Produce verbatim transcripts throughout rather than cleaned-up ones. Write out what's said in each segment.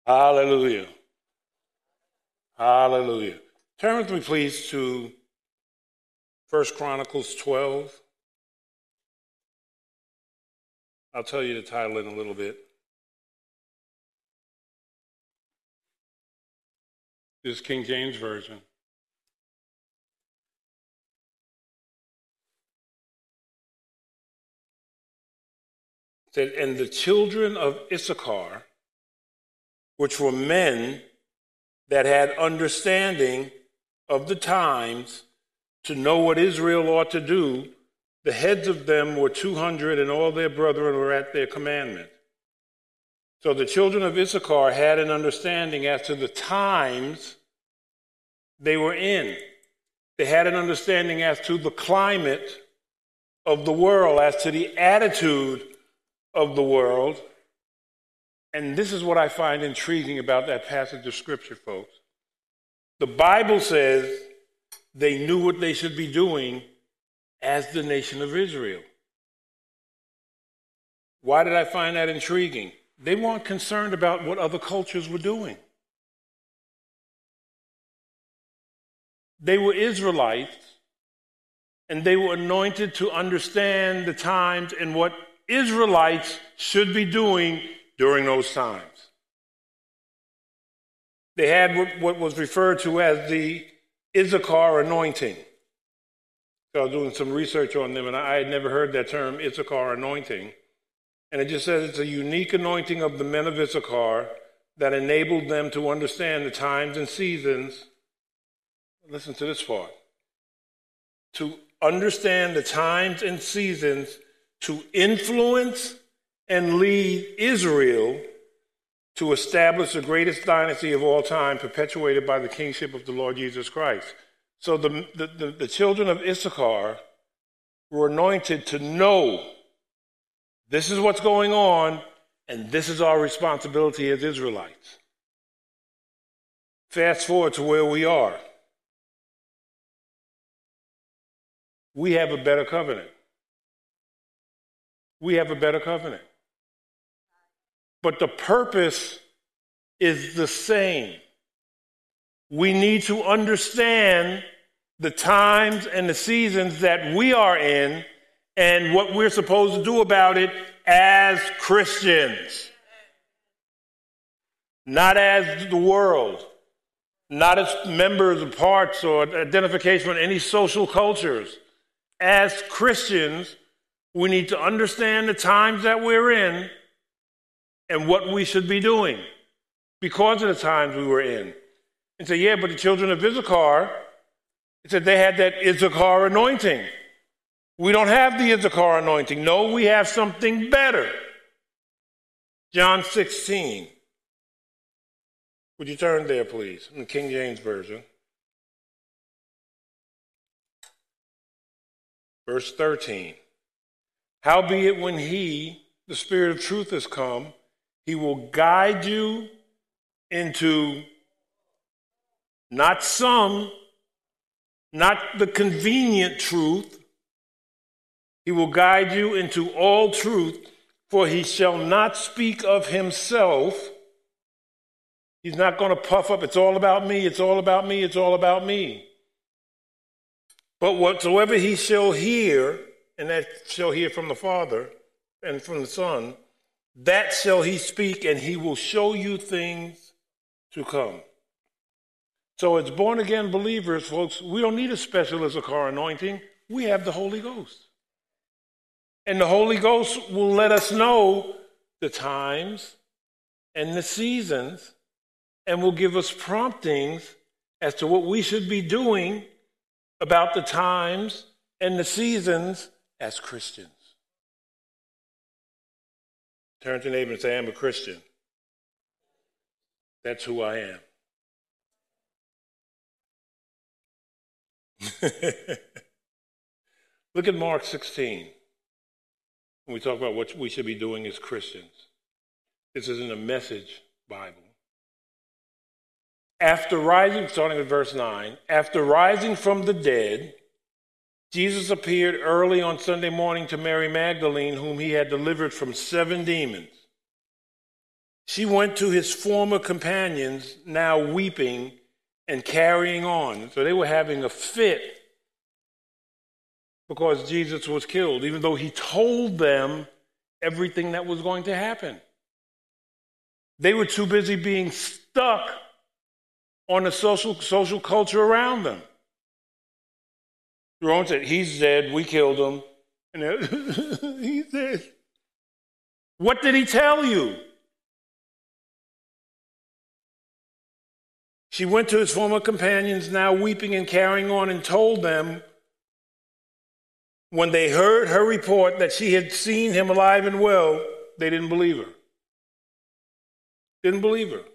Hallelujah. Hallelujah. Turn with me, please, to First Chronicles twelve. I'll tell you the title in a little bit. This is King James Version. It said, and the children of Issachar, which were men that had understanding of the times to know what Israel ought to do, the heads of them were two hundred, and all their brethren were at their commandment. So the children of Issachar had an understanding as to the times they were in. They had an understanding as to the climate of the world, as to the attitude of the world. And this is what I find intriguing about that passage of Scripture, folks. The Bible says they knew what they should be doing as the nation of Israel. Why did I find that intriguing? They weren't concerned about what other cultures were doing. They were Israelites, and they were anointed to understand the times and what Israelites should be doing during those times. They had what, what was referred to as the Issachar anointing. So I was doing some research on them, and I had never heard that term, Issachar anointing. And it just says it's a unique anointing of the men of Issachar that enabled them to understand the times and seasons. Listen to this part. To understand the times and seasons to influence and lead Israel to establish the greatest dynasty of all time, perpetuated by the kingship of the Lord Jesus Christ. So the, the, the, the children of Issachar were anointed to know this is what's going on, and this is our responsibility as Israelites. Fast forward to where we are. We have a better covenant. We have a better covenant. But the purpose is the same. We need to understand the times and the seasons that we are in and what we're supposed to do about it as Christians. Not as the world. Not as members of parts or identification with any social cultures. As Christians, we need to understand the times that we're in and what we should be doing because of the times we were in. And say, yeah, but the children of Issachar, it said they had that Issachar anointing. We don't have the Issachar anointing. No, we have something better. John sixteen. Would you turn there, please, in the King James Version. Verse thirteen. Howbeit when he, the Spirit of truth, is come, he will guide you into not some, not the convenient truth. He will guide you into all truth, for he shall not speak of himself. He's not going to puff up. It's all about me. It's all about me. It's all about me. But whatsoever he shall hear, and that shall hear from the Father and from the Son, that shall he speak, and he will show you things to come. So as born-again believers, folks, we don't need a special Issachar anointing. We have the Holy Ghost. And the Holy Ghost will let us know the times and the seasons, and will give us promptings as to what we should be doing about the times and the seasons as Christians. Turn to your neighbor and say, I'm a Christian. That's who I am. Look at Mark sixteen. When we talk about what we should be doing as Christians. This is in the Message Bible. After rising, starting at verse nine, after rising from the dead, Jesus appeared early on Sunday morning to Mary Magdalene, whom he had delivered from seven demons. She went to his former companions, now weeping and carrying on. So they were having a fit because Jesus was killed, even though he told them everything that was going to happen. They were too busy being stuck on the social, social culture around them. Jerome said, he's dead, we killed him. And he said, what did he tell you? She went to his former companions, now weeping and carrying on, and told them, when they heard her report that she had seen him alive and well, they didn't believe her. Didn't believe her.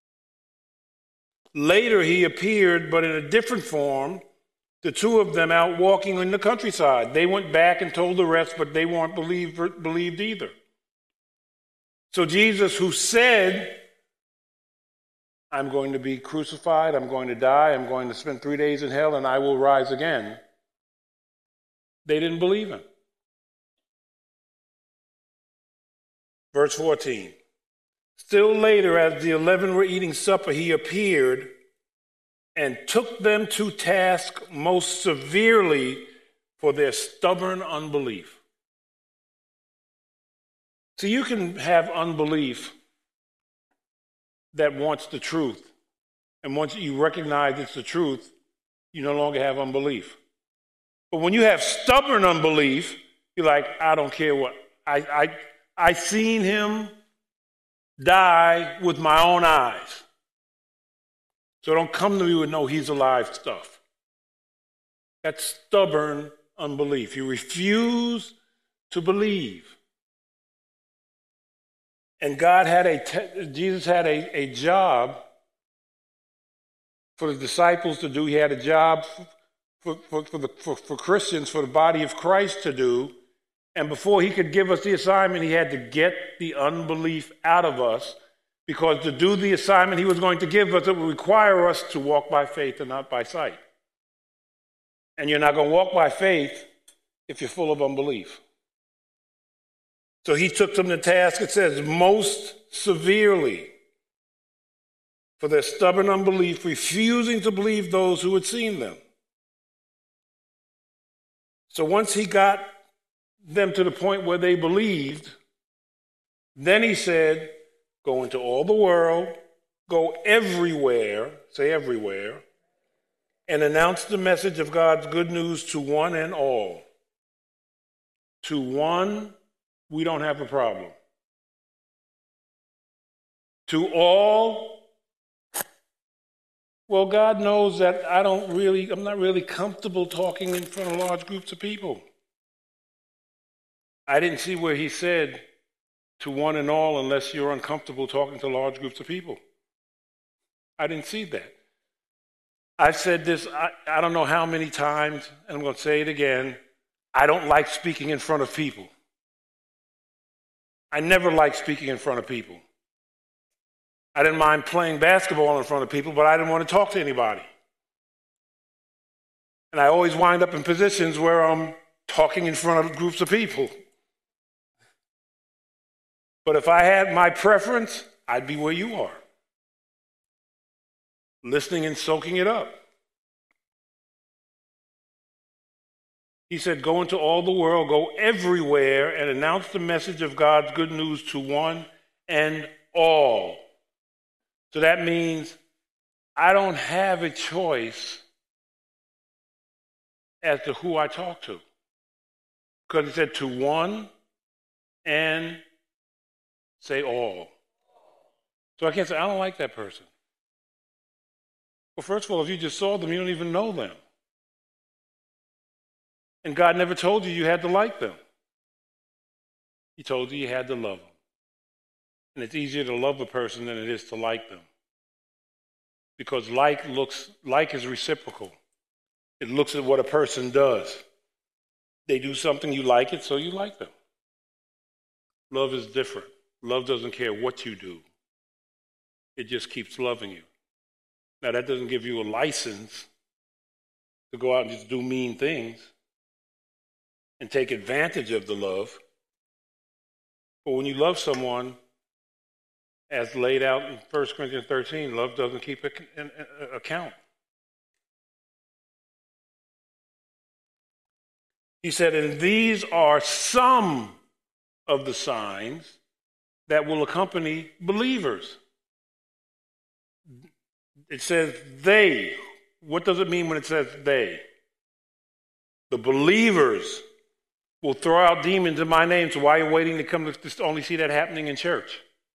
Later he appeared, but in a different form, the two of them out walking in the countryside. They went back and told the rest, but they weren't believed, believed either. So Jesus, who said, I'm going to be crucified, I'm going to die, I'm going to spend three days in hell, and I will rise again, they didn't believe him. Verse fourteen. Still later, as the eleven were eating supper, he appeared and took them to task most severely for their stubborn unbelief. So you can have unbelief that wants the truth. And once you recognize it's the truth, you no longer have unbelief. But when you have stubborn unbelief, you're like, I don't care what. I I I seen him die with my own eyes. So don't come to me with no he's alive stuff. That's stubborn unbelief. You refuse to believe. And God had a, te- Jesus had a, a job for the disciples to do. He had a job for, for, for, the, for, for Christians, for the body of Christ to do. And before he could give us the assignment, he had to get the unbelief out of us, because to do the assignment he was going to give us, it would require us to walk by faith and not by sight. And you're not going to walk by faith if you're full of unbelief. So he took them to task, it says, most severely for their stubborn unbelief, refusing to believe those who had seen them. So once he got them to the point where they believed, then he said, go into all the world, go everywhere, say everywhere, and announce the message of God's good news to one and all. To one, we don't have a problem. To all, well, God knows that I don't really, I'm not really comfortable talking in front of large groups of people. I didn't see where he said to one and all unless you're uncomfortable talking to large groups of people. I didn't see that. I've said this, I, I don't know how many times, and I'm going to say it again. I don't like speaking in front of people. I never liked speaking in front of people. I didn't mind playing basketball in front of people, but I didn't want to talk to anybody. And I always wind up in positions where I'm talking in front of groups of people. But if I had my preference, I'd be where you are, listening and soaking it up. He said, go into all the world, go everywhere, and announce the message of God's good news to one and all. So that means I don't have a choice as to who I talk to. Because he said to one and say all. So I can't say, I don't like that person. Well, first of all, if you just saw them, you don't even know them. And God never told you you had to like them. He told you you had to love them. And it's easier to love a person than it is to like them. Because like looks, like is reciprocal. It looks at what a person does. They do something, you like it, so you like them. Love is different. Love doesn't care what you do. It just keeps loving you. Now, that doesn't give you a license to go out and just do mean things and take advantage of the love. But when you love someone as laid out in First Corinthians thirteen. Love doesn't keep an account. He said, and these are some of the signs that will accompany believers. It says they. What does it mean when it says they? The believers will throw out demons in my name. So why are you waiting to come to only see that happening in church?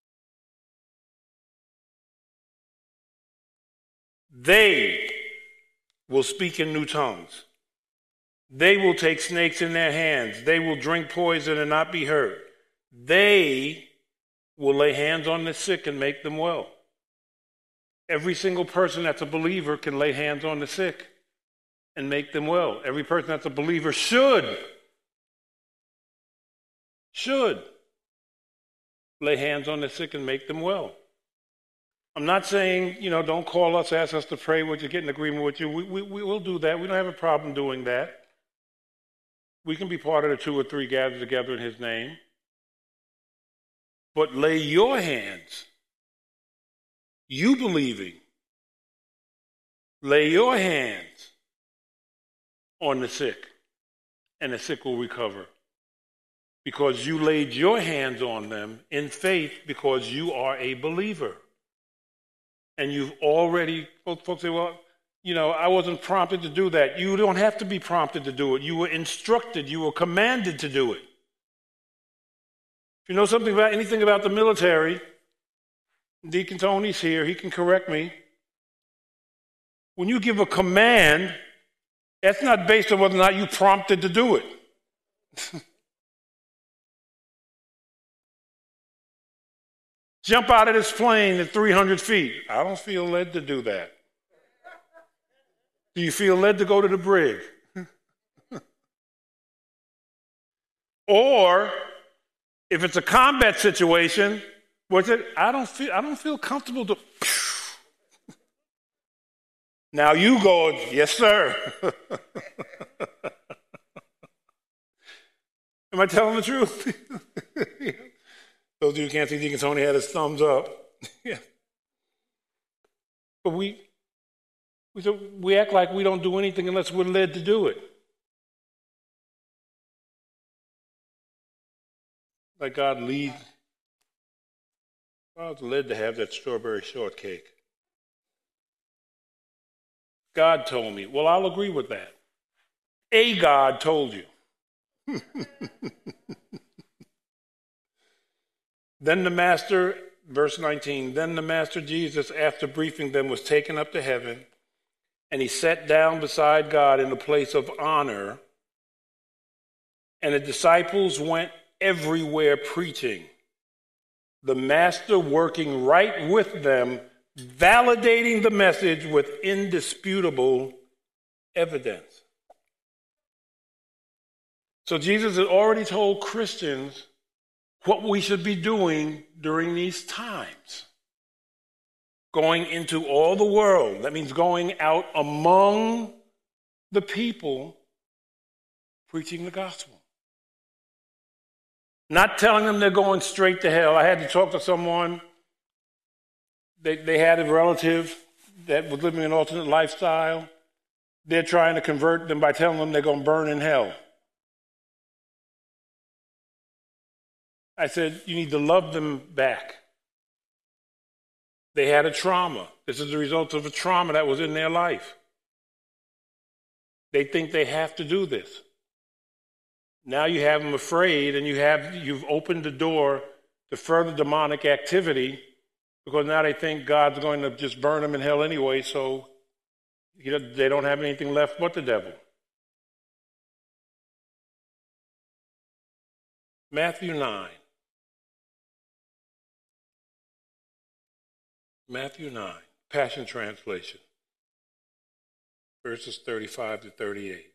They will speak in new tongues. They will take snakes in their hands. They will drink poison and not be hurt. They will lay hands on the sick and make them well. Every single person that's a believer can lay hands on the sick and make them well. Every person that's a believer should, should lay hands on the sick and make them well. I'm not saying, you know, don't call us, ask us to pray with you, get in agreement with you. We, we, we will do that. We don't have a problem doing that. We can be part of the two or three gathered together in his name. But lay your hands, you believing, lay your hands on the sick, and the sick will recover. Because you laid your hands on them in faith because you are a believer. And you've already, folks say, well, you know, I wasn't prompted to do that. You don't have to be prompted to do it. You were instructed, you were commanded to do it. If you know something about anything about the military, Deacon Tony's here, he can correct me. When you give a command, that's not based on whether or not you prompted to do it. Jump out of this plane at three hundred feet. I don't feel led to do that. Do you feel led to go to the brig? Or if it's a combat situation, what's it? I don't feel I don't feel comfortable to. Now you go, yes, sir. Am I telling the truth? Those of you who can't see, Deacon Tony had his thumbs up. Yeah. But we, we we act like we don't do anything unless we're led to do it. Like God leads. I was led to have that strawberry shortcake. God told me. Well, I'll agree with that. A God told you. Then the master, verse nineteen, then the master Jesus, after briefing them, was taken up to heaven, and he sat down beside God in a place of honor, and the disciples went everywhere preaching, the master working right with them, validating the message with indisputable evidence. So Jesus had already told Christians what we should be doing during these times. Going into all the world. That means going out among the people, preaching the gospel. Not telling them they're going straight to hell. I had to talk to someone. They, they had a relative that was living an alternate lifestyle. They're trying to convert them by telling them they're going to burn in hell. I said, you need to love them back. They had a trauma. This is the result of a trauma that was in their life. They think they have to do this. Now you have them afraid, and you have, you've opened the door to further demonic activity because now they think God's going to just burn them in hell anyway, so they don't have anything left but the devil. Matthew nine. Matthew nine, Passion Translation, verses thirty-five to thirty-eight.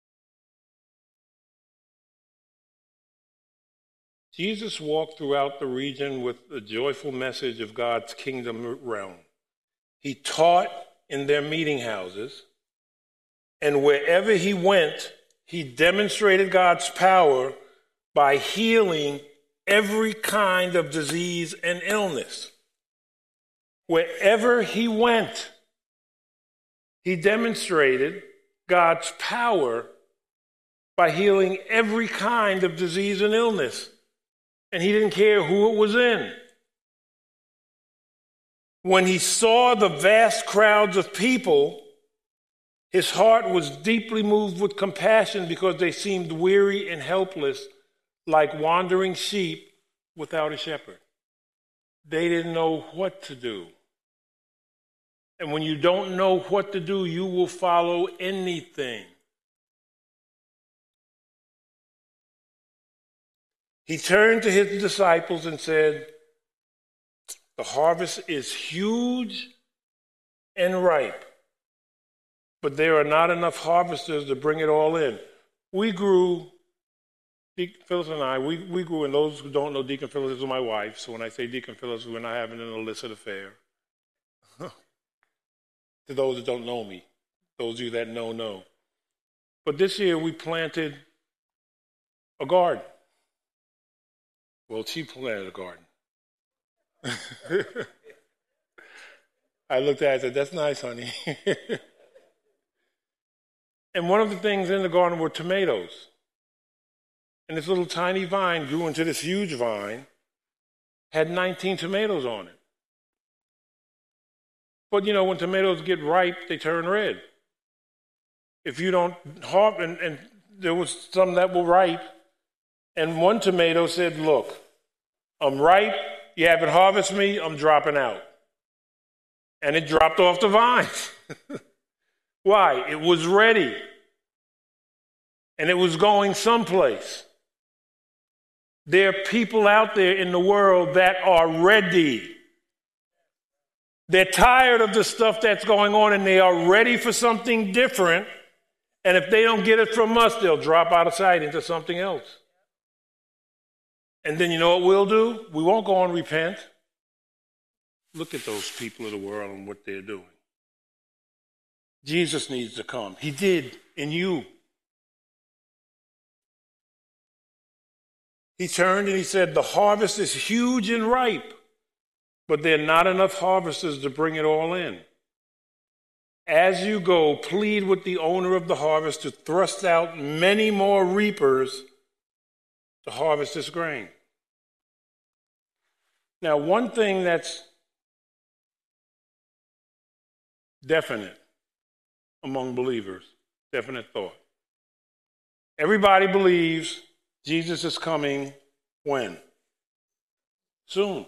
Jesus walked throughout the region with the joyful message of God's kingdom realm. He taught in their meeting houses, and wherever he went, he demonstrated God's power by healing every kind of disease and illness. Wherever he went, he demonstrated God's power by healing every kind of disease and illness. And he didn't care who it was in. When he saw the vast crowds of people, his heart was deeply moved with compassion because they seemed weary and helpless, like wandering sheep without a shepherd. They didn't know what to do. And when you don't know what to do, you will follow anything. He turned to his disciples and said, "The harvest is huge and ripe, but there are not enough harvesters to bring it all in." We grew, Deacon Phyllis and I, we, we grew, and those who don't know Deacon Phyllis is my wife, so when I say Deacon Phyllis, we're not having an illicit affair. To those that don't know me, those of you that know, know. But this year we planted a garden. Well, she planted a garden. I looked at her and said, "That's nice, honey." And one of the things in the garden were tomatoes. And this little tiny vine grew into this huge vine, had nineteen tomatoes on it. But you know, when tomatoes get ripe, they turn red. If you don't harvest, and, and there was some that were ripe, and one tomato said, "Look, I'm ripe, you haven't harvested me, I'm dropping out." And it dropped off the vine. Why? It was ready. And it was going someplace. There are people out there in the world that are ready. They're tired of the stuff that's going on, and they are ready for something different. And if they don't get it from us, they'll drop out of sight into something else. And then you know what we'll do? We won't go and repent. Look at those people of the world and what they're doing. Jesus needs to come. He did in you. He turned and he said, "The harvest is huge and ripe, but there are not enough harvesters to bring it all in. As you go, plead with the owner of the harvest to thrust out many more reapers to harvest this grain." Now, one thing that's definite among believers, definite thought. Everybody believes Jesus is coming when? Soon.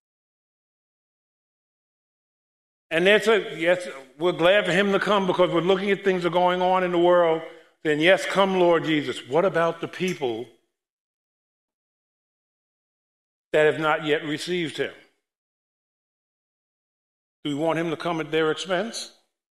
And that's a, yes, we're glad for him to come because we're looking at things that are going on in the world. Then yes, come Lord Jesus. What about the people that have not yet received him? Do we want him to come at their expense?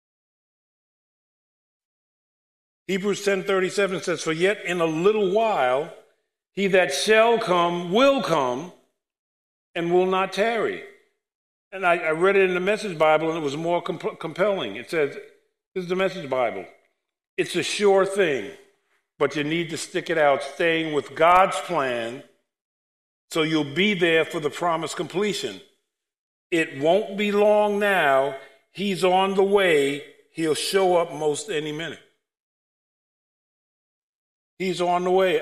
Hebrews ten thirty-seven says, "For yet in a little while he that shall come will come and will not tarry." And I, I read it in the Message Bible, and it was more comp- compelling. It says, this is the Message Bible, "It's a sure thing, but you need to stick it out, staying with God's plan, so you'll be there for the promised completion. It won't be long now. He's on the way. He'll show up most any minute." He's on the way.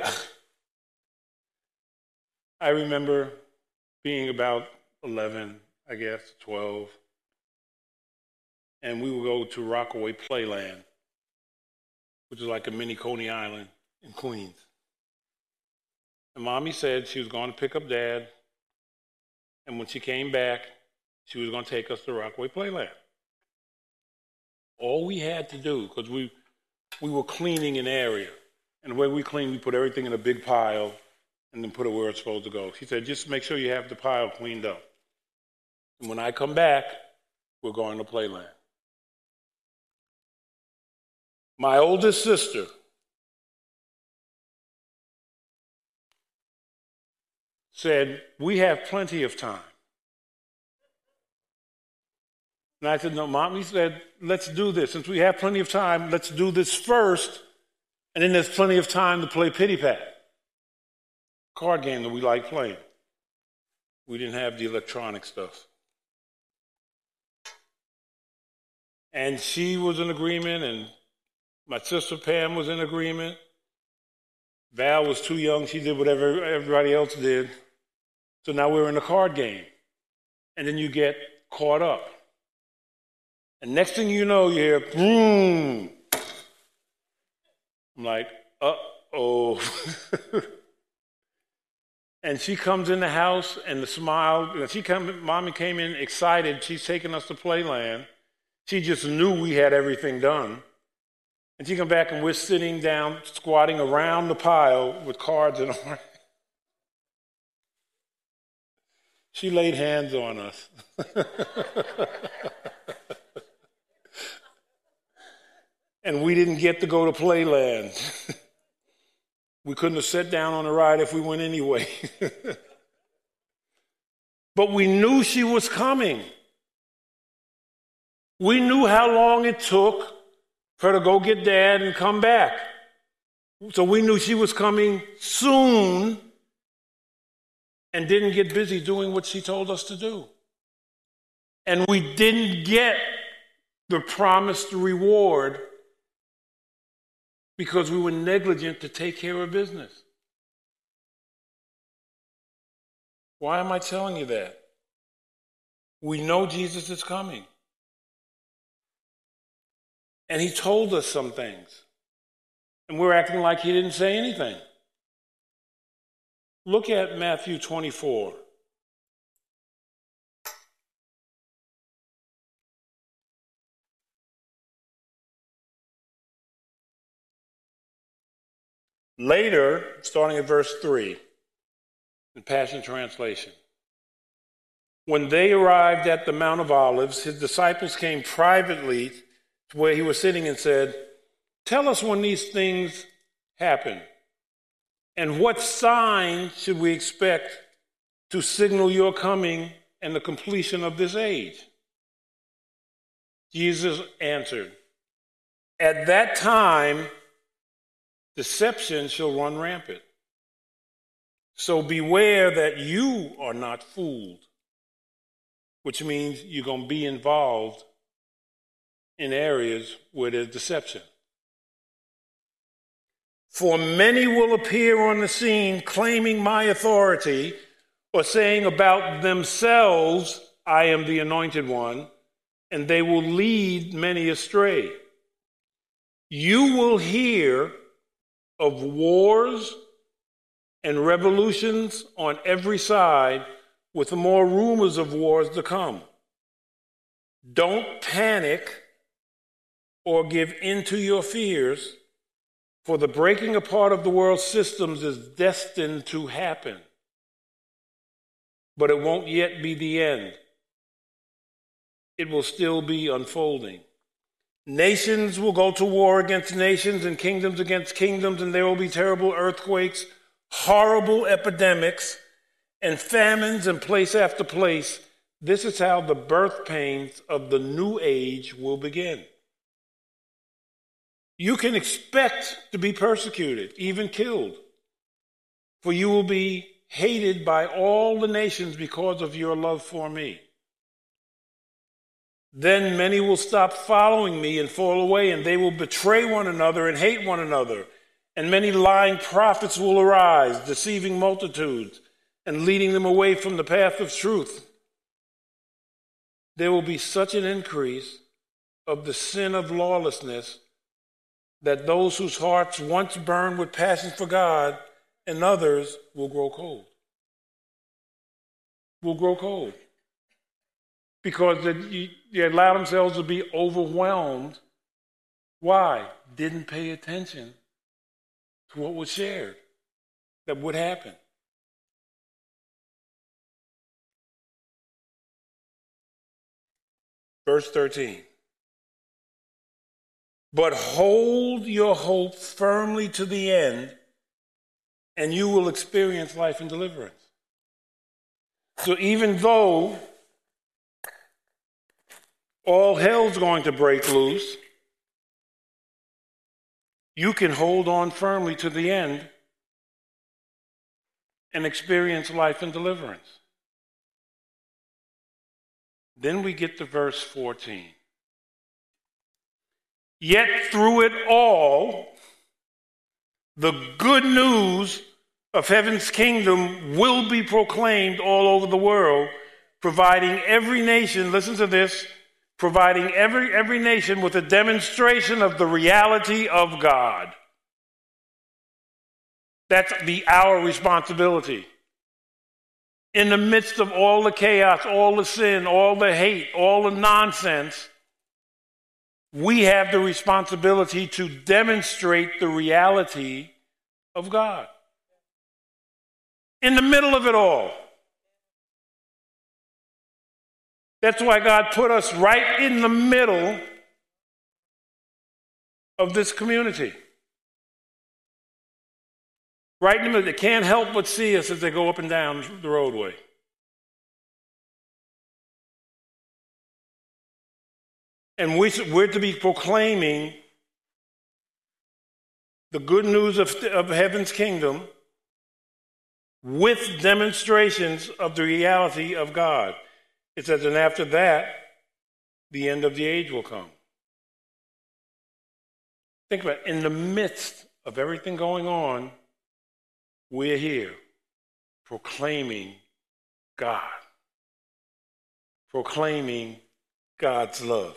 I remember being about eleven, I guess, twelve, and we would go to Rockaway Playland, which is like a mini Coney Island in Queens. And Mommy said she was going to pick up Dad, and when she came back, she was going to take us to Rockaway Playland. All we had to do, because we, we were cleaning an area, and the way we clean, we put everything in a big pile and then put it where it's supposed to go. She said, "Just make sure you have the pile cleaned up. And when I come back, we're going to Playland." My oldest sister said, "We have plenty of time." And I said, "No, Mom." He said, "Let's do this. Since we have plenty of time, let's do this first, and then there's plenty of time to play Pity Pat, card game that we like playing." We didn't have the electronic stuff. And she was in agreement, and my sister Pam was in agreement. Val was too young. She did whatever everybody else did. So now we're in a card game. And then you get caught up. And next thing you know, you hear, boom. I'm like, uh-oh. And she comes in the house, and the smile, she come, Mommy came in excited. She's taking us to Playland. She just knew we had everything done. And she come back, and we're sitting down, squatting around the pile with cards in our. She laid hands on us. And we didn't get to go to Playland. We couldn't have sat down on the ride if we went anyway. But we knew she was coming. We knew how long it took for her to go get Dad and come back. So we knew she was coming soon and didn't get busy doing what she told us to do. And we didn't get the promised reward because we were negligent to take care of business. Why am I telling you that? We know Jesus is coming. And he told us some things. And we're acting like he didn't say anything. Look at Matthew twenty-four. Later, starting at verse three, the Passion Translation. When they arrived at the Mount of Olives, his disciples came privately to where he was sitting and said, "Tell us when these things happen, and what sign should we expect to signal your coming and the completion of this age?" Jesus answered, "At that time, deception shall run rampant. So beware that you are not fooled," which means you're going to be involved in areas where there's deception. "For many will appear on the scene claiming my authority or saying about themselves, 'I am the anointed one,' and they will lead many astray. You will hear of wars and revolutions on every side, with more rumors of wars to come. Don't panic or give in to your fears, for the breaking apart of the world's systems is destined to happen. But it won't yet be the end. It will still be unfolding. Nations will go to war against nations and kingdoms against kingdoms, and there will be terrible earthquakes, horrible epidemics, and famines in place after place. This is how the birth pains of the new age will begin. You can expect to be persecuted, even killed, for you will be hated by all the nations because of your love for me. Then many will stop following me and fall away, and they will betray one another and hate one another. And many lying prophets will arise, deceiving multitudes and leading them away from the path of truth. There will be such an increase of the sin of lawlessness that those whose hearts once burned with passion for God and others will grow cold. Will grow cold. Because they, they allow themselves to be overwhelmed. Why? Didn't pay attention to what was shared that would happen. Verse thirteen. But hold your hope firmly to the end, and you will experience life and deliverance. So even though all hell's going to break loose, you can hold on firmly to the end and experience life and deliverance. Then we get to verse fourteen. Yet through it all, the good news of heaven's kingdom will be proclaimed all over the world, providing every nation, listen to this, providing every, every nation with a demonstration of the reality of God. That's the our responsibility. In the midst of all the chaos, all the sin, all the hate, all the nonsense, we have the responsibility to demonstrate the reality of God. In the middle of it all. That's why God put us right in the middle of this community. Right in the middle. They can't help but see us as they go up and down the roadway. And we, we're to be proclaiming the good news of, of heaven's kingdom with demonstrations of the reality of God. It says, and after that, the end of the age will come. Think about it. In the midst of everything going on, we're here proclaiming God, proclaiming God's love.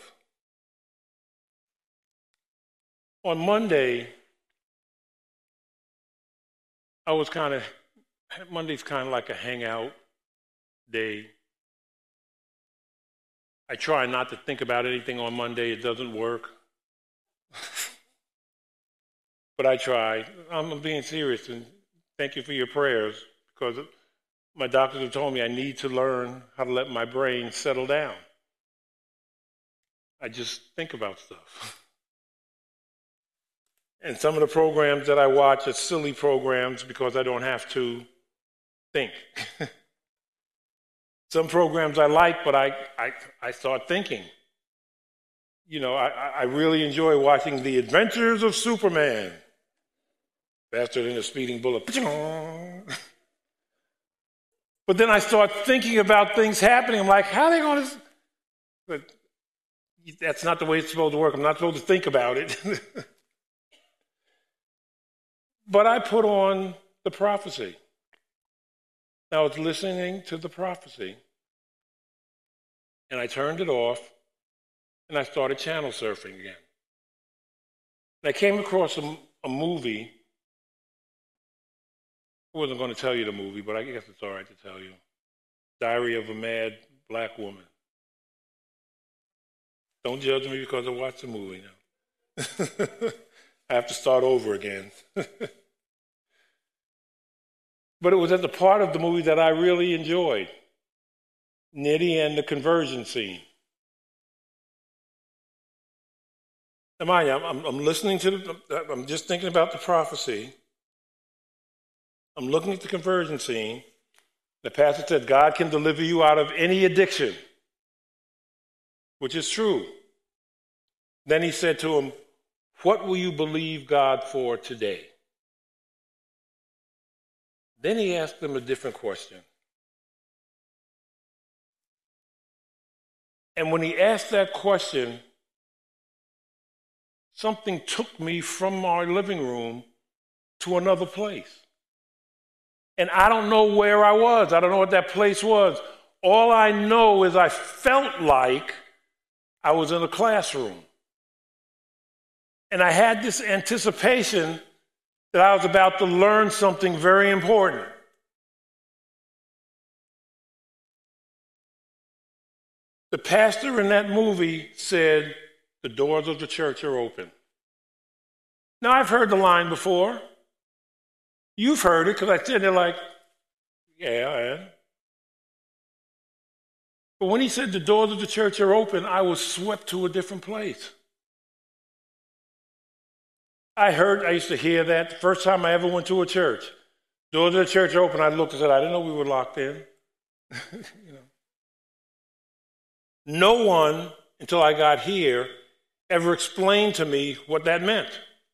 On Monday, I was kind of, Monday's kind of like a hangout day. I try not to think about anything on Monday. It doesn't work. But I try. I'm being serious, and thank you for your prayers, because my doctors have told me I need to learn how to let my brain settle down. I just think about stuff. And some of the programs that I watch are silly programs because I don't have to think. Some programs I like, but I, I, I start thinking. You know, I, I really enjoy watching The Adventures of Superman. Faster than a speeding bullet. But then I start thinking about things happening. I'm like, how are they going to... But that's not the way it's supposed to work. I'm not supposed to think about it. But I put on the prophecy. I was listening to the prophecy, and I turned it off, and I started channel surfing again. And I came across a, a movie. I wasn't going to tell you the movie, but I guess it's all right to tell you. Diary of a Mad Black Woman. Don't judge me because I watched the movie now. I have to start over again. But it was at the part of the movie that I really enjoyed. Near the end, the conversion scene. Now, mind you, I'm, I'm listening to the, I'm just thinking about the prophecy. I'm looking at the conversion scene. The pastor said, God can deliver you out of any addiction, which is true. Then he said to him, what will you believe God for today? Then he asked them a different question. And when he asked that question, something took me from our living room to another place. And I don't know where I was. I don't know what that place was. All I know is I felt like I was in a classroom. And I had this anticipation that I was about to learn something very important. The pastor in that movie said, the doors of the church are open. Now, I've heard the line before. You've heard it, because I said, they're like, yeah, I am. But when he said the doors of the church are open, I was swept to a different place. I heard, I used to hear that the first time I ever went to a church. Doors of the church are open. I looked and said, I didn't know we were locked in. You know. No one, until I got here, ever explained to me what that meant.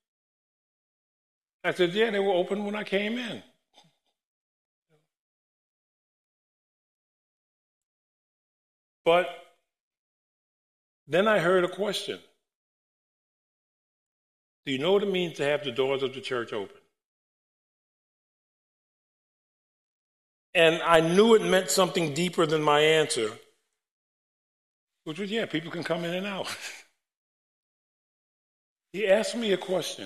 I said, yeah, they were open when I came in. But then I heard a question. Do you know what it means to have the doors of the church open? And I knew it meant something deeper than my answer, which was, yeah, people can come in and out. He asked me a question.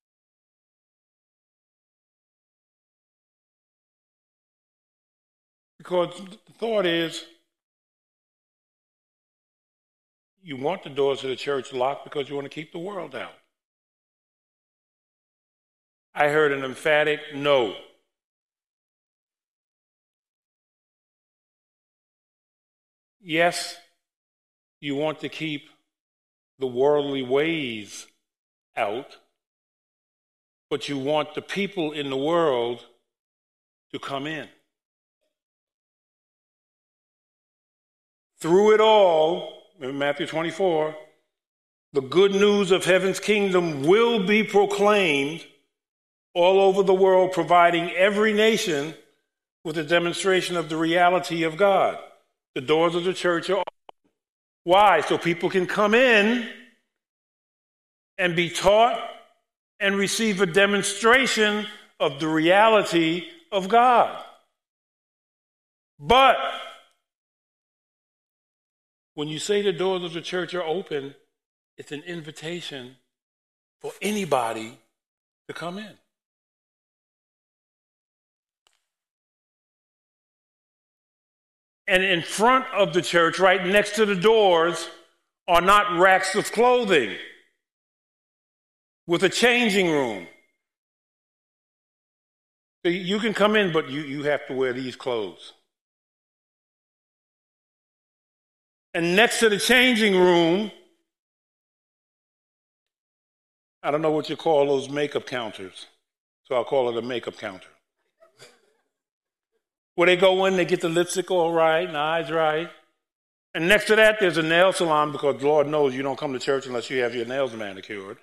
Because the thought is, you want the doors of the church locked because you want to keep the world out. I heard an emphatic no. Yes, you want to keep the worldly ways out, but you want the people in the world to come in. Through it all, in Matthew twenty-four, the good news of heaven's kingdom will be proclaimed all over the world, providing every nation with a demonstration of the reality of God. The doors of the church are open. Why? So people can come in and be taught and receive a demonstration of the reality of God. But when you say the doors of the church are open, it's an invitation for anybody to come in. And in front of the church, right next to the doors, are not racks of clothing with a changing room. So you can come in, but you, you have to wear these clothes. And next to the changing room, I don't know what you call those makeup counters, so I'll call it a makeup counter. Where they go in, they get the lipstick all right, and the eyes right. And next to that, there's a nail salon, because Lord knows you don't come to church unless you have your nails manicured.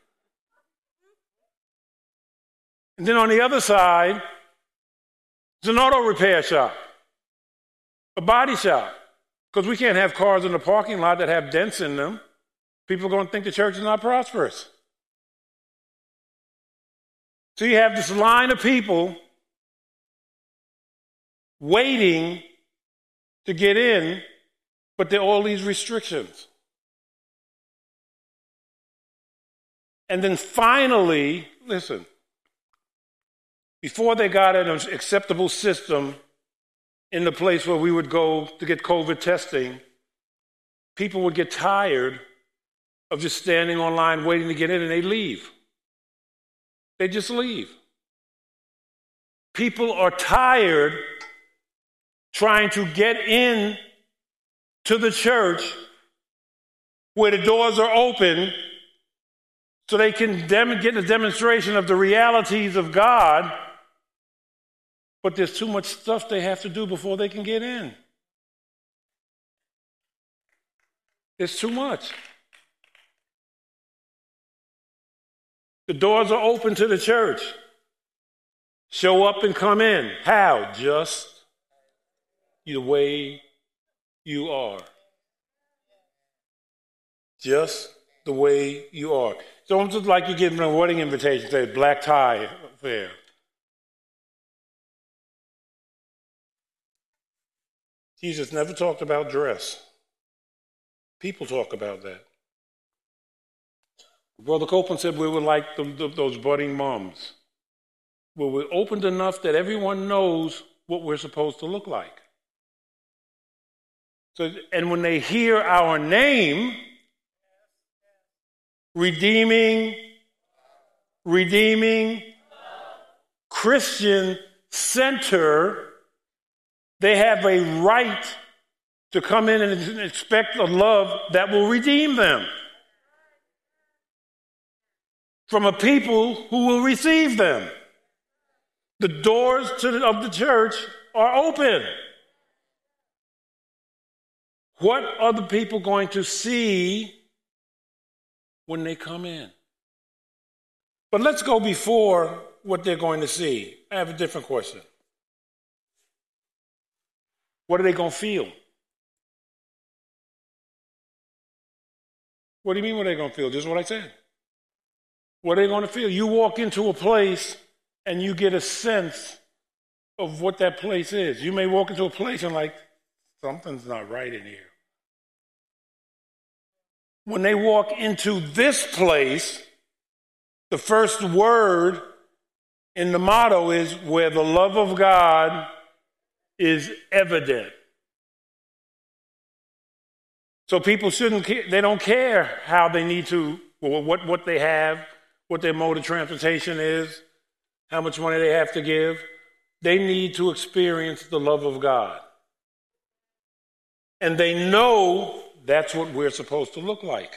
And then on the other side, there's an auto repair shop, a body shop, because we can't have cars in the parking lot that have dents in them. People are going to think the church is not prosperous. So you have this line of people waiting to get in, but there are all these restrictions. And then finally, listen, before they got an acceptable system in the place where we would go to get COVID testing, people would get tired of just standing online waiting to get in, and they leave. They just leave. People are tired trying to get in to the church where the doors are open so they can dem- get a demonstration of the realities of God, but there's too much stuff they have to do before they can get in. It's too much. The doors are open to the church. Show up and come in. How? Just the way you are. Just the way you are. It's almost like you're getting a wedding invitation, say black tie affair. Jesus never talked about dress. People talk about that. Brother Copeland said we were like the, the, those budding moms, where we're opened enough that everyone knows what we're supposed to look like. So, and when they hear our name, redeeming, redeeming, Christian center, they have a right to come in and expect a love that will redeem them from a people who will receive them. The doors to the, of the church are open. What are the people going to see when they come in? But let's go before what they're going to see. I have a different question. What are they going to feel? What do you mean what are they going to feel? Just what I said. What are they going to feel? You walk into a place and you get a sense of what that place is. You may walk into a place and like, something's not right in here. When they walk into this place, the first word in the motto is where the love of God is evident. So people shouldn't care, they don't care how they need to, or what, what they have, what their mode of transportation is, how much money they have to give. They need to experience the love of God. And they know that's what we're supposed to look like.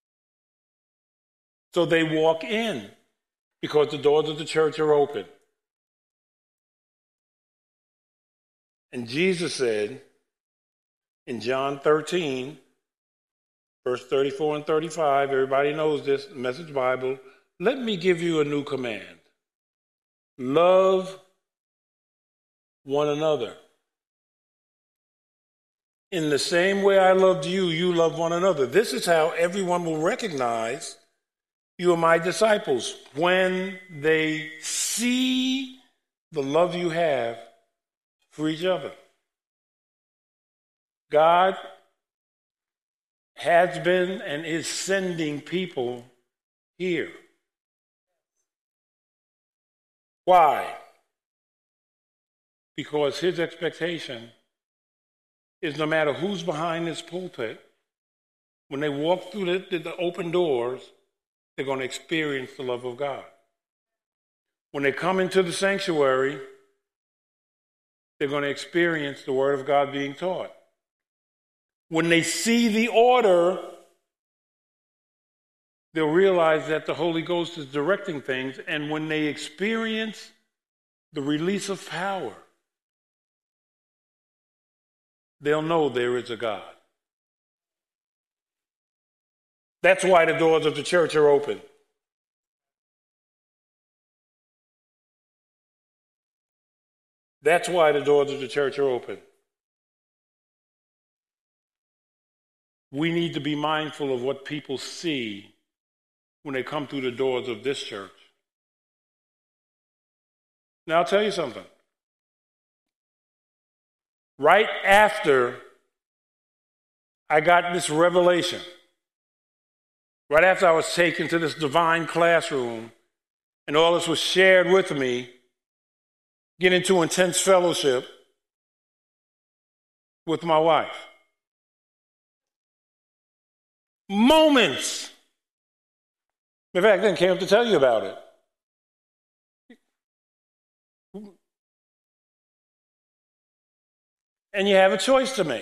So they walk in because the doors of the church are open. And Jesus said in John thirteen, verse thirty-four and thirty-five, everybody knows this, Message Bible, let me give you a new command. Love one another. In the same way I loved you, you love one another. This is how everyone will recognize you are my disciples, when they see the love you have for each other. God has been and is sending people here. Why? Because his expectation is no matter who's behind this pulpit, when they walk through the, the open doors, they're going to experience the love of God. When they come into the sanctuary, they're going to experience the word of God being taught. When they see the order, they'll realize that the Holy Ghost is directing things. And when they experience the release of power, they'll know there is a God. That's why the doors of the church are open. That's why the doors of the church are open. We need to be mindful of what people see when they come through the doors of this church. Now, I'll tell you something. Right after I got this revelation, right after I was taken to this divine classroom and all this was shared with me, get into intense fellowship with my wife. Moments. In fact, I didn't came up to tell you about it. And you have a choice to make.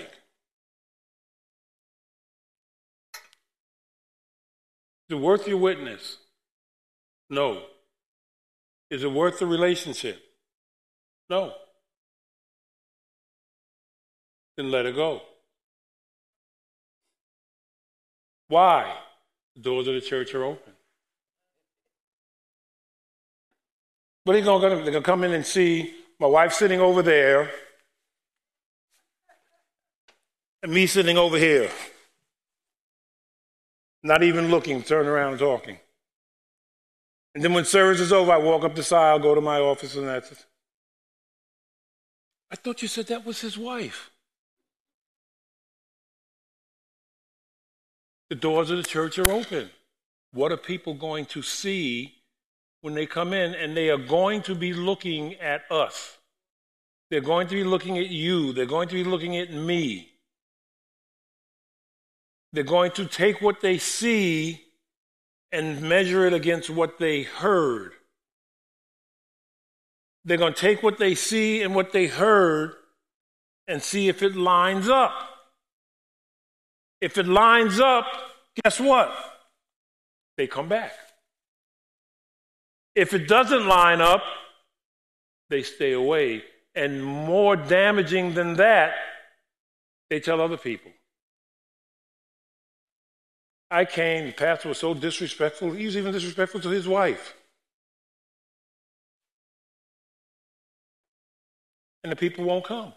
Is it worth your witness? No. Is it worth the relationship? No. Then let it go. Why? The doors of the church are open. But they're going to come in and see my wife sitting over there and me sitting over here. Not even looking, turn around and talking. And then when service is over, I walk up the aisle, go to my office, and that's it. I thought you said that was his wife. The doors of the church are open. What are people going to see when they come in? And they are going to be looking at us. They're going to be looking at you. They're going to be looking at me. They're going to take what they see and measure it against what they heard. They're going to take what they see and what they heard and see if it lines up. If it lines up, guess what? They come back. If it doesn't line up, they stay away. And more damaging than that, they tell other people. I came, the pastor was so disrespectful, he was even disrespectful to his wife. And the people won't come.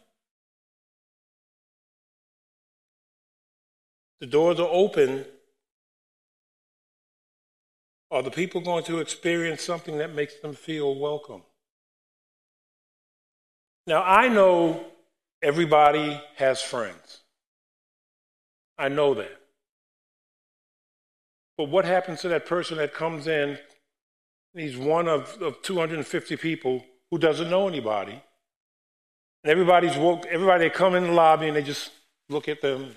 The doors are open. Are the people going to experience something that makes them feel welcome? Now, I know everybody has friends. I know that. But what happens to that person that comes in, and he's one of, of two hundred fifty people who doesn't know anybody, and everybody's woke, everybody, they come in the lobby and they just look at them.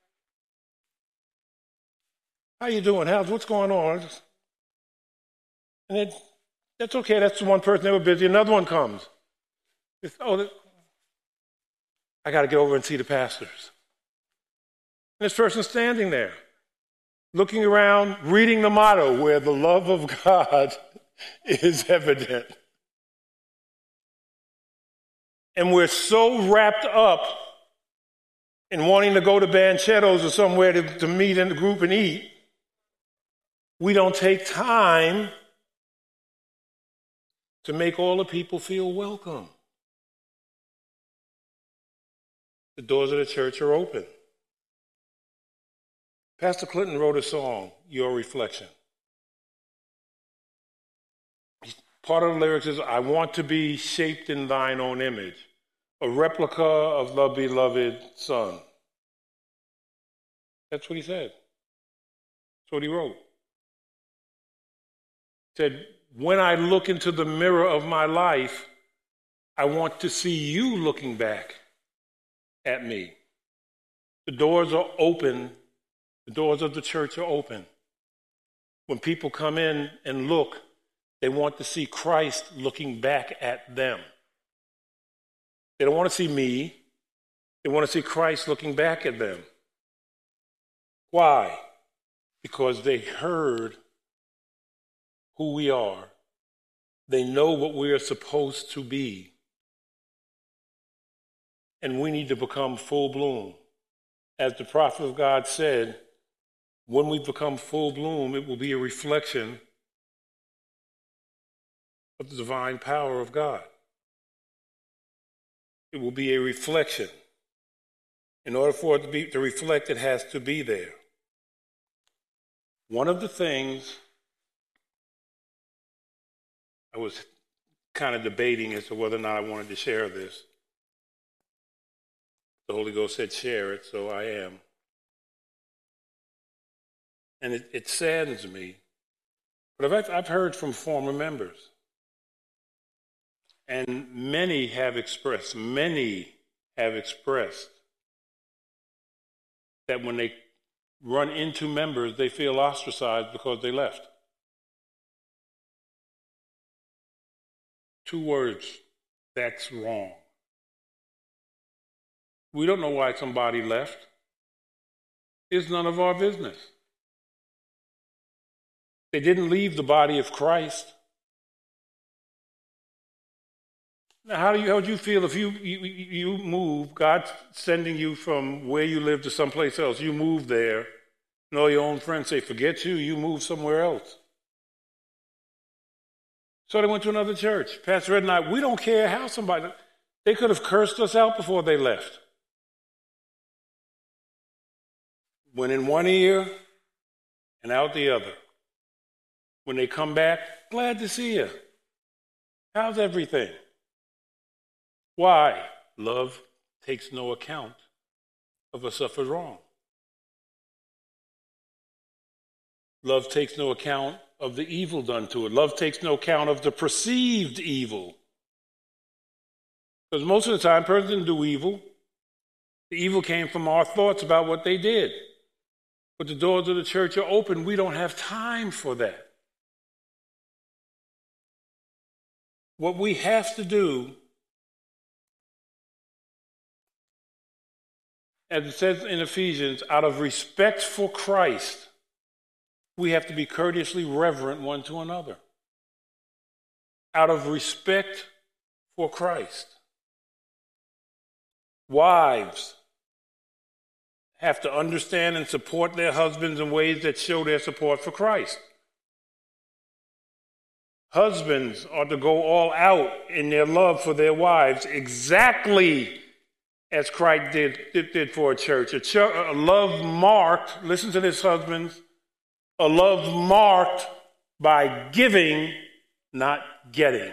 How you doing? How's, what's going on? And it, that's okay, that's the one person, they were busy. Another one comes. It's, oh, I got to get over and see the pastors. And this person's standing there, looking around, reading the motto, where the love of God is evident. And we're so wrapped up in wanting to go to Banchetto's or somewhere to, to meet in the group and eat, we don't take time to make all the people feel welcome. The doors of the church are open. Pastor Clinton wrote a song, Your Reflection. Part of the lyrics is, I want to be shaped in thine own image, a replica of the beloved Son. That's what he said. That's what he wrote. He said, when I look into the mirror of my life, I want to see you looking back at me. The doors are open. The doors of the church are open. When people come in and look, they want to see Christ looking back at them. They don't want to see me. They want to see Christ looking back at them. Why? Because they heard who we are. They know what we are supposed to be. And we need to become full bloom. As the prophet of God said, when we become full bloom, it will be a reflection of the divine power of God. It will be a reflection. In order for it to be to reflect, it has to be there. One of the things I was kind of debating as to whether or not I wanted to share this. The Holy Ghost said share it, so I am. And it, it saddens me. But I've, I've heard from former members. And many have expressed, many have expressed that when they run into members, they feel ostracized because they left. Two words, that's wrong. We don't know why somebody left. It's none of our business. They didn't leave the body of Christ. Now, how do you, how would you feel if you, you, you move, God's sending you from where you live to someplace else, you move there, and all your own friends say, forget you, you move somewhere else. So they went to another church. Pastor Ed and I, we don't care how somebody, they could have cursed us out before they left. Went in one ear and out the other. When they come back, glad to see you. How's everything? Why? Love takes no account of a suffered wrong. Love takes no account of the evil done to it. Love takes no account of the perceived evil. Because most of the time, a person didn't do evil. The evil came from our thoughts about what they did. But the doors of the church are open. We don't have time for that. What we have to do, as it says in Ephesians, out of respect for Christ, we have to be courteously reverent one to another. Out of respect for Christ. Wives have to understand and support their husbands in ways that show their support for Christ. Husbands are to go all out in their love for their wives, exactly as Christ did, did, did for a church. A, ch- a love marked, listen to this, husbands, a love marked by giving, not getting.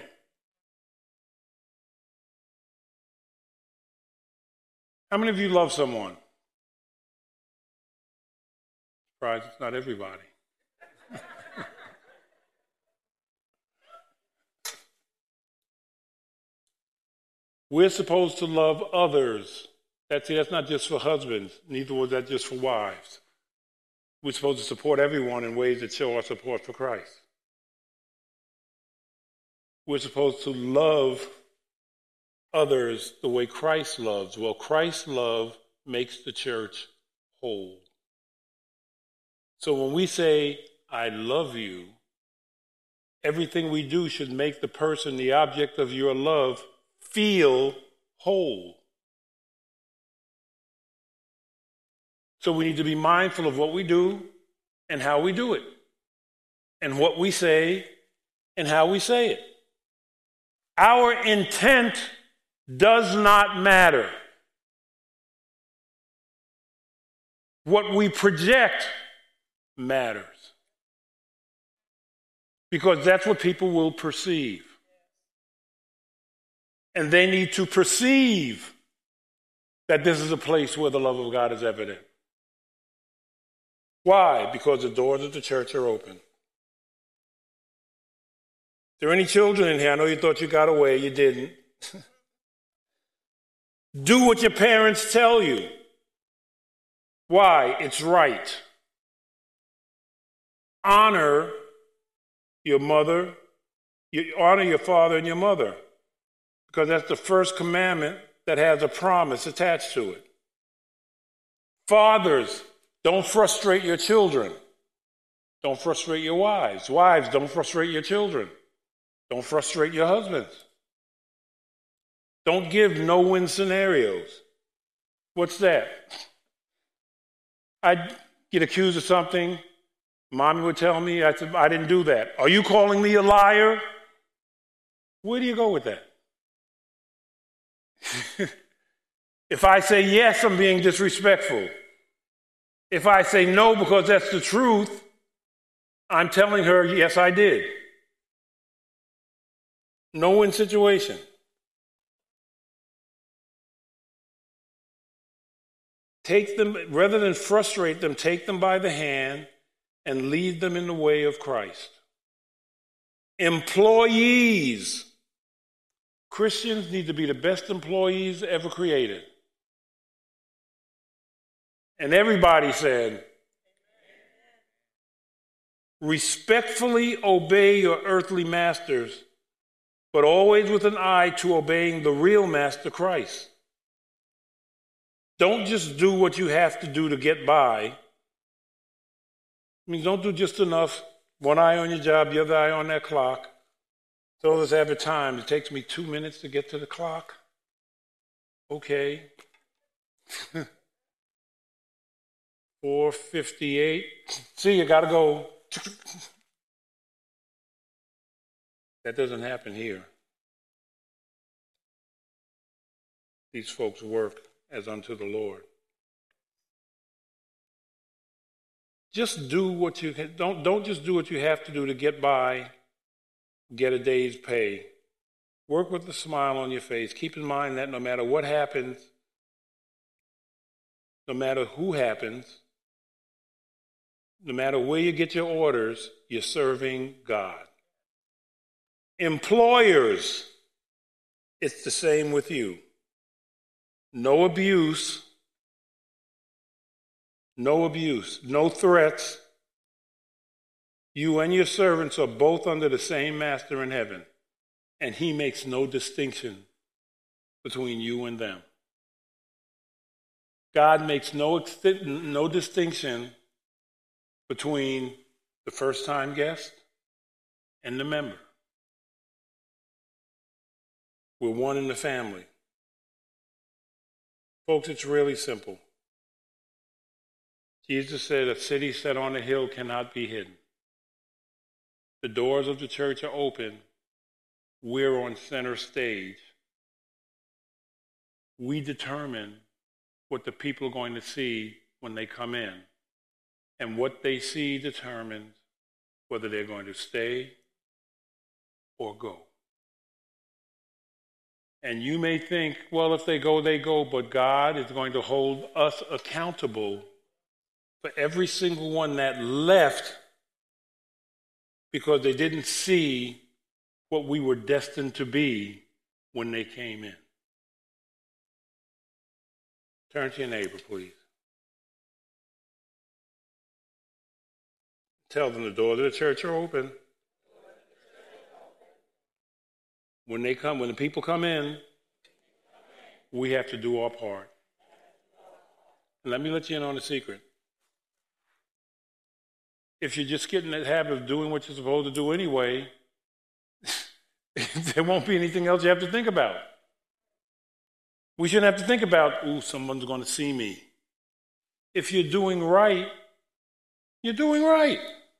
How many of you love someone? Surprised it's not everybody. We're supposed to love others. That's, that's not just for husbands. Neither was that just for wives. We're supposed to support everyone in ways that show our support for Christ. We're supposed to love others the way Christ loves. Well, Christ's love makes the church whole. So when we say, I love you, everything we do should make the person, the object of your love, feel whole. So we need to be mindful of what we do and how we do it, and what we say and how we say it. Our intent does not matter. What we project matters, because that's what people will perceive. And they need to perceive that this is a place where the love of God is evident. Why? Because the doors of the church are open. There are any children in here? I know you thought you got away. You didn't. Do what your parents tell you. Why? It's right. Honor your mother. You honor your father and your mother, because that's the first commandment that has a promise attached to it. Fathers, don't frustrate your children. Don't frustrate your wives. Wives, don't frustrate your children. Don't frustrate your husbands. Don't give no-win scenarios. What's that? I'd get accused of something. Mommy would tell me, I said, I didn't do that. Are you calling me a liar? Where do you go with that? If I say yes, I'm being disrespectful. If I say no because that's the truth, I'm telling her, yes, I did. No-win situation. Take them, rather than frustrate them, take them by the hand and lead them in the way of Christ. Employees. Christians need to be the best employees ever created. And everybody said, respectfully obey your earthly masters, but always with an eye to obeying the real master, Christ. Don't just do what you have to do to get by. I mean, don't do just enough. One eye on your job, the other eye on that clock. So let's have a time. It takes me two minutes to get to the clock. Okay. four fifty-eight. See, you got to go. That doesn't happen here. These folks work as unto the Lord. Just do what you can. Don't, don't just do what you have to do to get by, get a day's pay. Work with a smile on your face. Keep in mind that no matter what happens, no matter who happens, no matter where you get your orders, you're serving God. Employers, it's the same with you. No abuse, no abuse, no threats. You and your servants are both under the same master in heaven, and he makes no distinction between you and them. God makes no, ext- no distinction between the first-time guest and the member. We're one in the family. Folks, it's really simple. Jesus said, a city set on a hill cannot be hidden. The doors of the church are open. We're on center stage. We determine what the people are going to see when they come in. And what they see determines whether they're going to stay or go. And you may think, well, if they go, they go, but God is going to hold us accountable for every single one that left because they didn't see what we were destined to be when they came in. Turn to your neighbor, please. Tell them the doors of the church are open. When they come, when the people come in, we have to do our part. And let me let you in on a secret. If you're just getting in the habit of doing what you're supposed to do anyway, there won't be anything else you have to think about. We shouldn't have to think about, ooh, someone's going to see me. If you're doing right, you're doing right.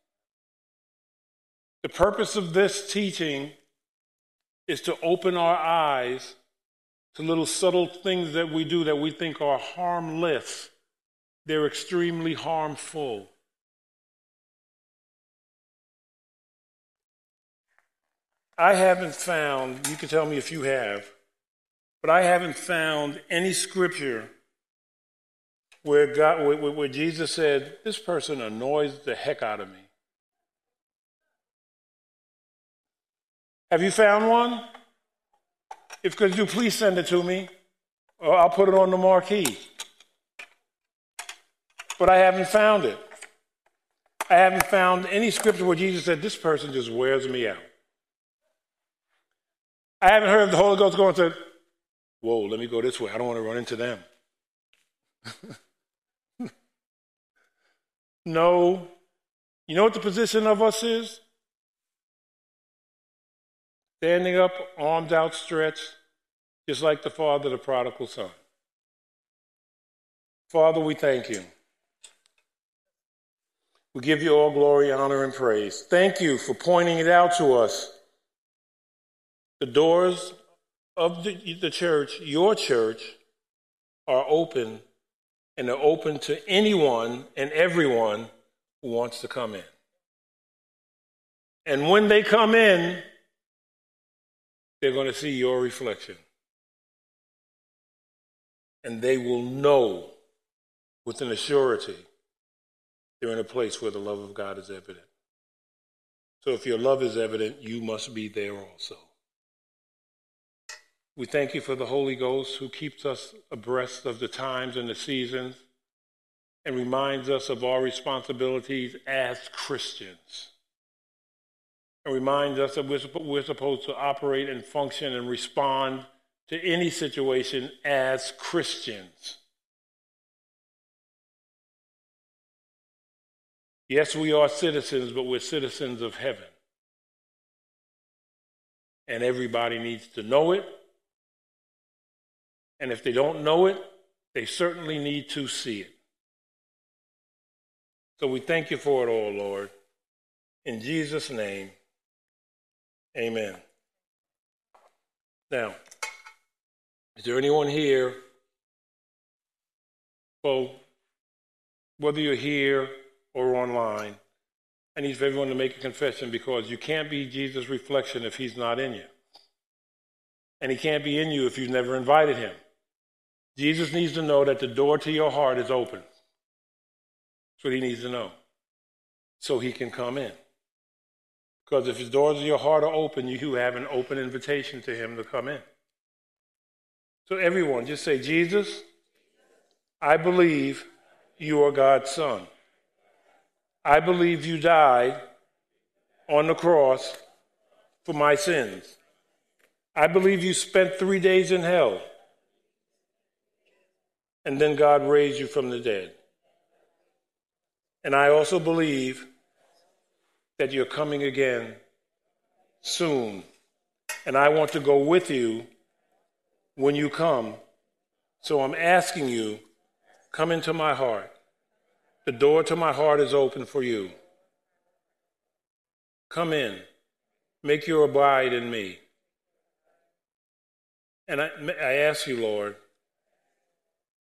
The purpose of this teaching is to open our eyes to little subtle things that we do that we think are harmless. They're extremely harmful. I haven't found, you can tell me if you have, but I haven't found any scripture where God, where, where Jesus said, this person annoys the heck out of me. Have you found one? If could you please send it to me, or I'll put it on the marquee. But I haven't found it. I haven't found any scripture where Jesus said, this person just wears me out. I haven't heard of the Holy Ghost going to, whoa, let me go this way. I don't want to run into them. No. You know what the position of us is? Standing up, arms outstretched, just like the father of the prodigal son. Father, we thank you. We give you all glory, honor, and praise. Thank you for pointing it out to us. The doors of the, the church, your church, are open, and they're open to anyone and everyone who wants to come in. And when they come in, they're going to see your reflection. And they will know with an assurity they're in a place where the love of God is evident. So if your love is evident, you must be there also. We thank you for the Holy Ghost who keeps us abreast of the times and the seasons and reminds us of our responsibilities as Christians. And reminds us that we're, we're supposed to operate and function and respond to any situation as Christians. Yes, we are citizens, but we're citizens of heaven. And everybody needs to know it. And if they don't know it, they certainly need to see it. So we thank you for it all, Lord. In Jesus' name, amen. Now, is there anyone here, well, whether you're here or online, I need for everyone to make a confession because you can't be Jesus' reflection if he's not in you. And he can't be in you if you've never invited him. Jesus needs to know that the door to your heart is open. That's what he needs to know. So he can come in. Because if the doors of your heart are open, you have an open invitation to him to come in. So everyone, just say, Jesus, I believe you are God's son. I believe you died on the cross for my sins. I believe you spent three days in hell. And then God raised you from the dead. And I also believe that you're coming again soon. And I want to go with you when you come. So I'm asking you, come into my heart. The door to my heart is open for you. Come in. Make your abide in me. And I, I ask you, Lord,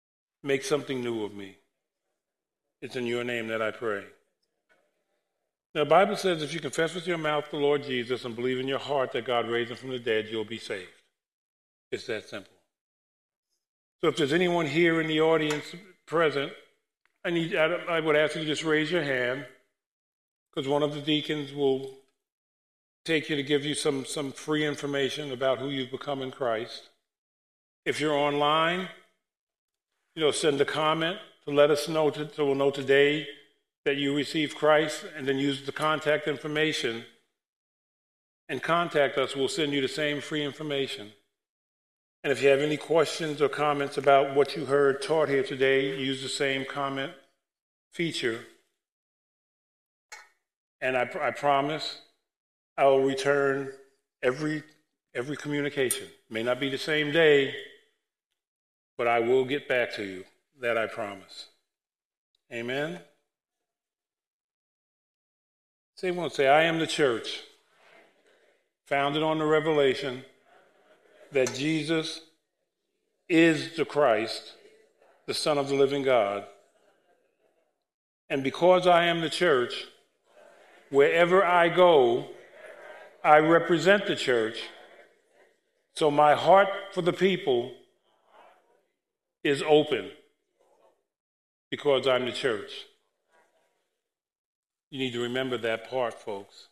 make something new of me. It's in your name that I pray. Now, the Bible says if you confess with your mouth the Lord Jesus and believe in your heart that God raised him from the dead, you'll be saved. It's that simple. So if there's anyone here in the audience present, I, need, I would ask you to just raise your hand, because one of the deacons will take you to give you some, some free information about who you've become in Christ. If you're online, you know, send a comment to let us know, to, so we'll know today that you received Christ, and then use the contact information and contact us. We'll send you the same free information. And if you have any questions or comments about what you heard taught here today, use the same comment feature. And I, I promise I will return every, every communication. May not be the same day, but I will get back to you. That I promise. Amen? Say one, say, I am the church, founded on the revelation that Jesus is the Christ, the Son of the living God. And because I am the church, wherever I go, I represent the church. So my heart for the people is open because I'm the church. You need to remember that part, folks.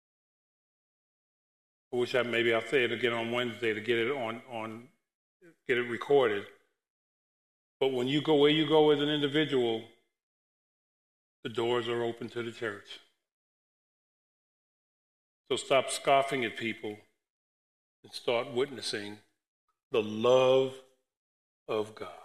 I wish I maybe I'll say it again on Wednesday to get it on, on get it recorded. But when you go where you go as an individual, the doors are open to the church. So stop scoffing at people and start witnessing the love of God.